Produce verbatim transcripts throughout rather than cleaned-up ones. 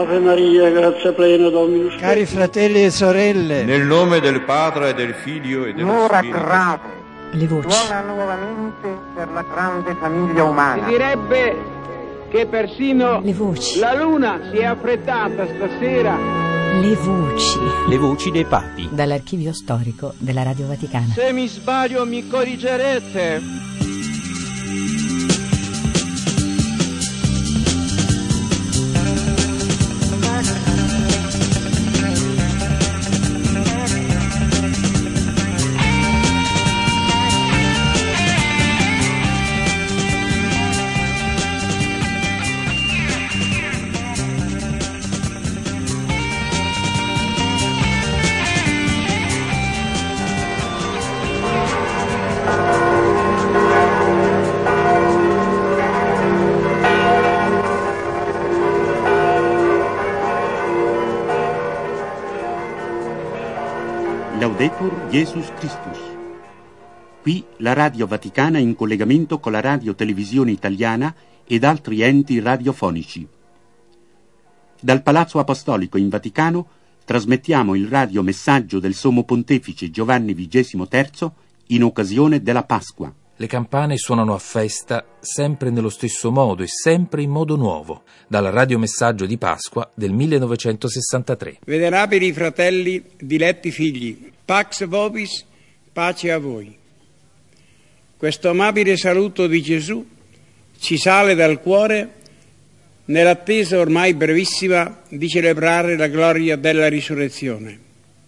Ave Maria, grazia plena, Dominus tecum. Cari fratelli e sorelle, nel nome del Padre e del Figlio e dello L'ora Spirito. grave Le voci. suona nuovamente per la grande famiglia umana. Si direbbe che persino Le voci. la luna si è affrettata stasera. Le voci. Le voci dei papi. Dall'archivio storico della Radio Vaticana. Se mi sbaglio mi corrigerete. Laudetur Jesus Christus. Qui la Radio Vaticana in collegamento con la Radio Televisione Italiana ed altri enti radiofonici. Dal Palazzo Apostolico in Vaticano trasmettiamo il radiomessaggio del Sommo Pontefice Giovanni vigesimo terzo in occasione della Pasqua. Le campane suonano a festa sempre nello stesso modo e sempre in modo nuovo, dal radiomessaggio di Pasqua del millenovecentosessantatré. Venerabili fratelli, diletti figli, Pax Vobis, pace a voi. Questo amabile saluto di Gesù ci sale dal cuore nell'attesa ormai brevissima di celebrare la gloria della risurrezione.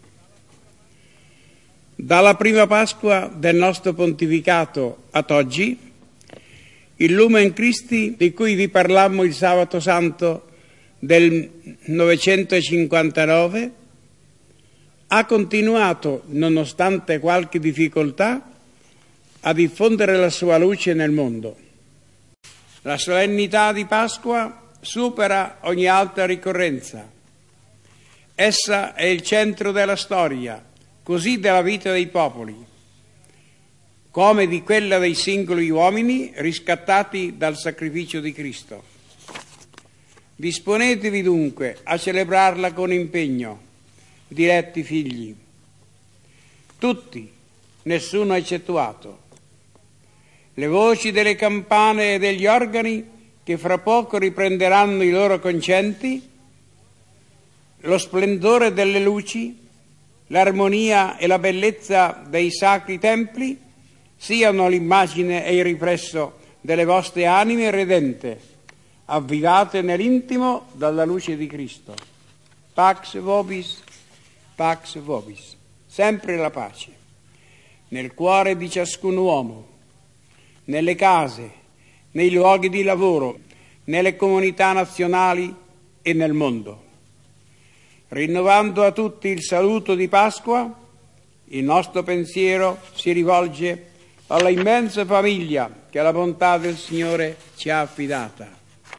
Dalla prima Pasqua del nostro pontificato ad oggi, il Lumen Christi di cui vi parlammo il sabato santo del novecentocinquantanove ha continuato, nonostante qualche difficoltà, a diffondere la sua luce nel mondo. La solennità di Pasqua supera ogni altra ricorrenza. Essa è il centro della storia, così della vita dei popoli, come di quella dei singoli uomini riscattati dal sacrificio di Cristo. Disponetevi dunque a celebrarla con impegno, diletti figli, tutti, nessuno eccettuato. Le voci delle campane e degli organi che fra poco riprenderanno i loro concenti, lo splendore delle luci, l'armonia e la bellezza dei sacri templi siano l'immagine e il riflesso delle vostre anime redente, avvivate nell'intimo dalla luce di Cristo. Pax vobis, pax vobis, sempre la pace, nel cuore di ciascun uomo, nelle case, nei luoghi di lavoro, nelle comunità nazionali e nel mondo. Rinnovando a tutti il saluto di Pasqua, il nostro pensiero si rivolge alla immensa famiglia che la bontà del Signore ci ha affidata.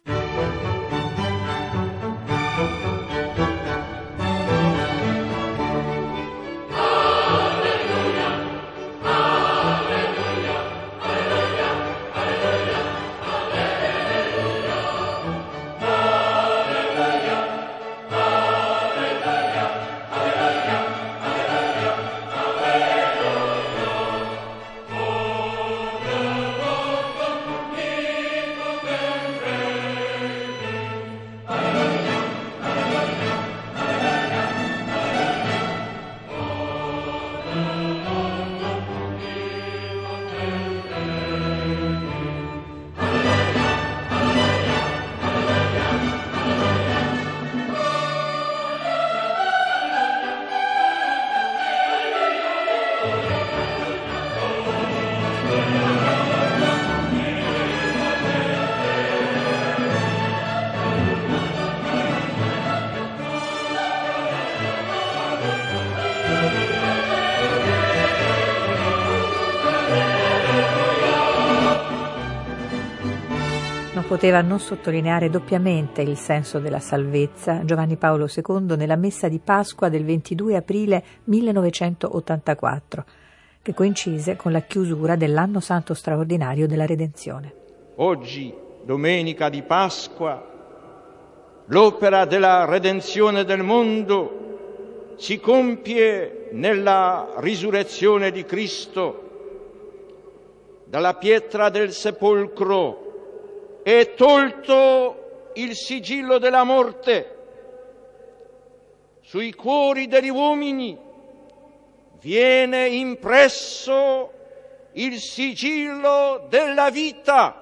Poteva non sottolineare doppiamente il senso della salvezza Giovanni Paolo secondo nella messa di Pasqua del ventidue aprile millenovecentottantaquattro, che coincise con la chiusura dell'anno santo straordinario della Redenzione. Oggi, domenica di Pasqua, L'opera della redenzione del mondo si compie nella risurrezione di Cristo. Dalla pietra del sepolcro è tolto il sigillo della morte. Sui cuori degli uomini viene impresso il sigillo della vita.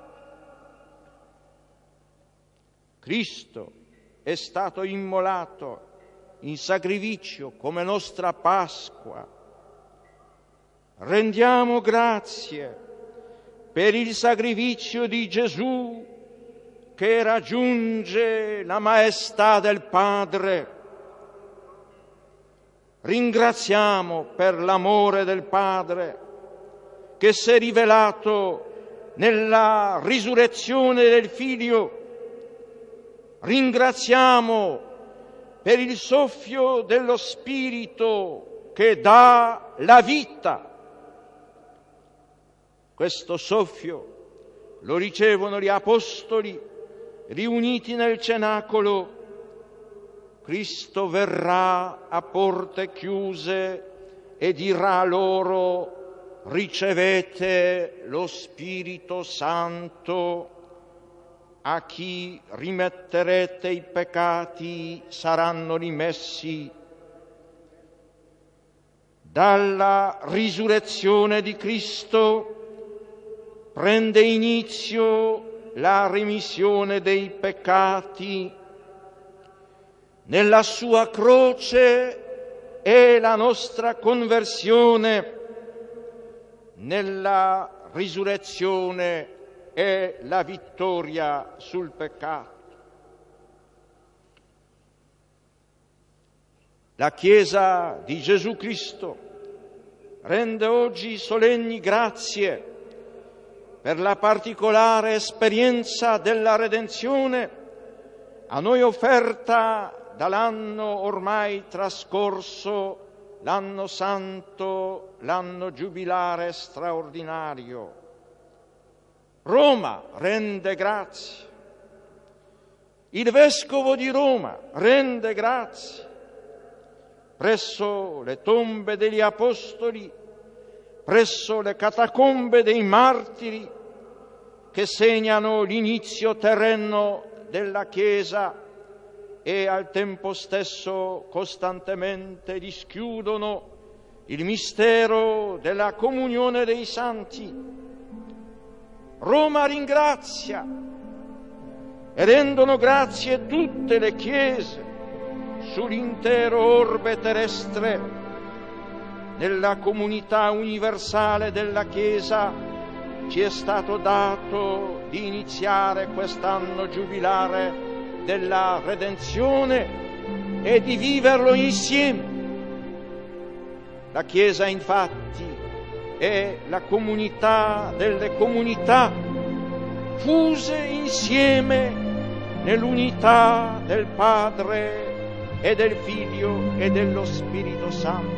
Cristo è stato immolato in sacrificio come nostra Pasqua. Rendiamo grazie per il sacrificio di Gesù che raggiunge la maestà del Padre. Ringraziamo per l'amore del Padre che si è rivelato nella risurrezione del Figlio. Ringraziamo per il soffio dello Spirito che dà la vita. Questo soffio lo ricevono gli Apostoli riuniti nel cenacolo. Cristo verrà a porte chiuse e dirà loro: ricevete lo Spirito Santo. A chi rimetterete i peccati saranno rimessi. Dalla risurrezione di Cristo prende inizio la remissione dei peccati. Nella sua croce è la nostra conversione. Nella risurrezione è la vittoria sul peccato. La Chiesa di Gesù Cristo rende oggi solenni grazie per la particolare esperienza della redenzione a noi offerta dall'anno ormai trascorso, l'anno santo, l'anno giubilare straordinario. Roma rende grazie, il Vescovo di Roma rende grazie, presso le tombe degli Apostoli, presso le catacombe dei martiri che segnano l'inizio terreno della Chiesa e al tempo stesso costantemente dischiudono il mistero della comunione dei santi. Roma ringrazia e rendono grazie tutte le chiese sull'intero orbe terrestre. Nella comunità universale della Chiesa ci è stato dato di iniziare quest'anno giubilare della redenzione e di viverlo insieme. La Chiesa infatti è la comunità delle comunità, fuse insieme nell'unità del Padre e del Figlio e dello Spirito Santo.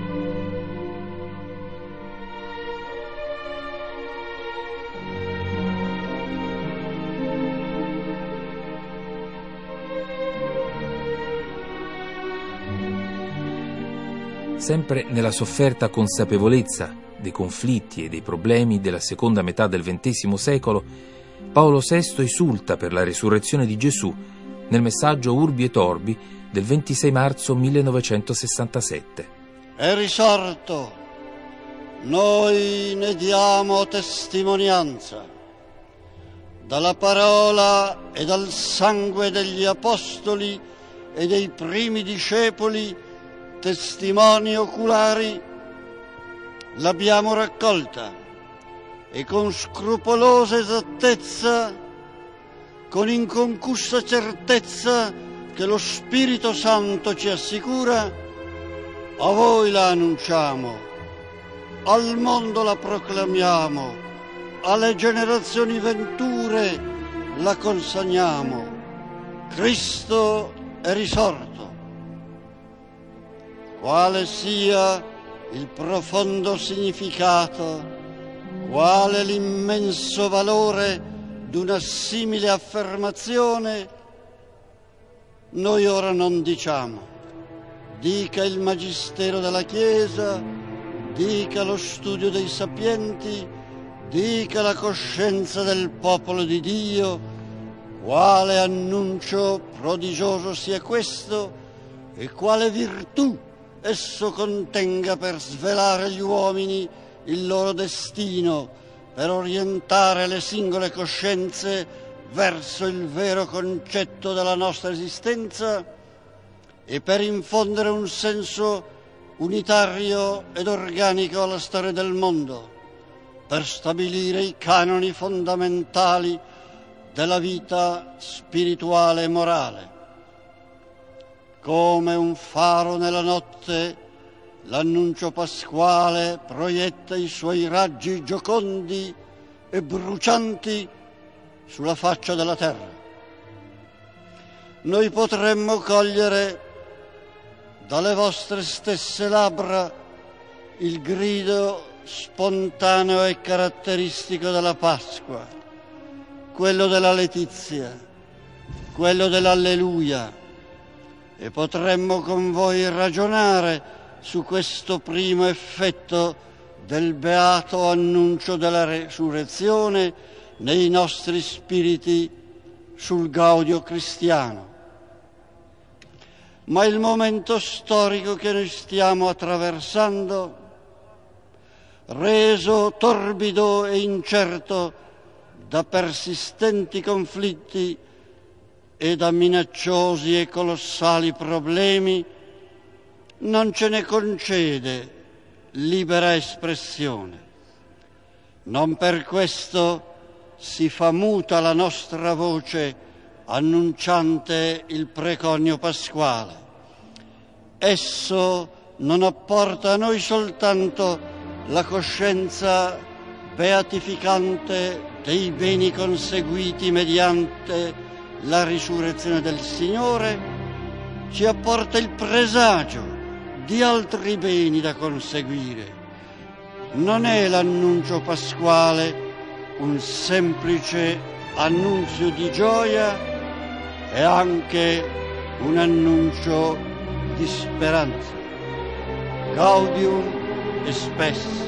Sempre nella sofferta consapevolezza dei conflitti e dei problemi della seconda metà del ventesimo secolo, Paolo sesto esulta per la risurrezione di Gesù nel messaggio Urbi et Orbi del ventisei marzo millenovecentosessantasette. È risorto, noi ne diamo testimonianza, dalla parola e dal sangue degli apostoli e dei primi discepoli, testimoni oculari, l'abbiamo raccolta e con scrupolosa esattezza, con inconcussa certezza che lo Spirito Santo ci assicura, a voi la annunciamo, al mondo la proclamiamo, alle generazioni venture la consegniamo. Cristo è risorto. Quale sia il profondo significato, quale l'immenso valore d'una simile affermazione, noi ora non diciamo. Dica il magistero della Chiesa, dica lo studio dei sapienti, dica la coscienza del popolo di Dio, quale annuncio prodigioso sia questo e quale virtù esso contenga per svelare agli uomini il loro destino, per orientare le singole coscienze verso il vero concetto della nostra esistenza e per infondere un senso unitario ed organico alla storia del mondo, per stabilire i canoni fondamentali della vita spirituale e morale. Come un faro nella notte, l'annuncio pasquale proietta i suoi raggi giocondi e brucianti sulla faccia della terra. Noi potremmo cogliere dalle vostre stesse labbra il grido spontaneo e caratteristico della Pasqua, quello della letizia, quello dell'alleluia, e potremmo con voi ragionare su questo primo effetto del beato annuncio della resurrezione nei nostri spiriti sul gaudio cristiano. Ma il momento storico che noi stiamo attraversando, reso torbido e incerto da persistenti conflitti e da minacciosi e colossali problemi, non ce ne concede libera espressione. Non per questo si fa muta la nostra voce annunciante il preconio pasquale. Esso non apporta a noi soltanto la coscienza beatificante dei beni conseguiti mediante la risurrezione del Signore, ci apporta il presagio di altri beni da conseguire. Non è l'annuncio pasquale un semplice annunzio di gioia, è anche un annuncio di speranza. Gaudium et Spes.